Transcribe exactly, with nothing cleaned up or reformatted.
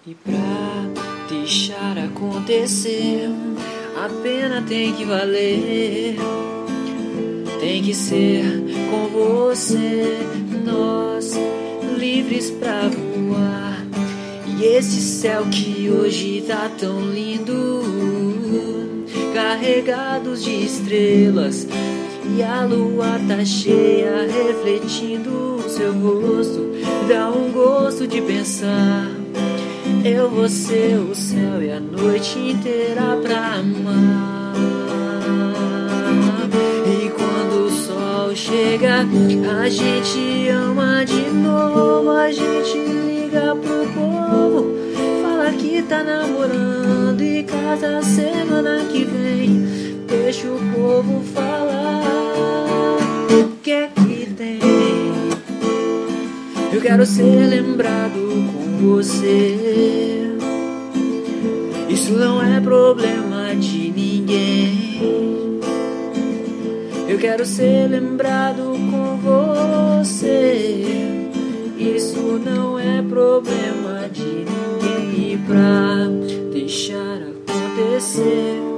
E pra deixar acontecer, a pena tem que valer. Tem que ser com você, nós livres pra voar. E esse céu que hoje tá tão lindo, carregados de estrelas, e a lua tá cheia, refletindo o seu rosto. Dá um gosto de pensar, eu vou ser o céu e a noite inteira pra amar. E quando o sol chega, a gente ama de novo. A gente liga pro povo, fala que tá namorando e casa semana que vem. Deixa o povo falar, o que é que tem? Eu quero ser lembrado com você. Isso não é problema de ninguém. Eu quero ser lembrado com você. Isso não é problema de ninguém. E pra deixar acontecer,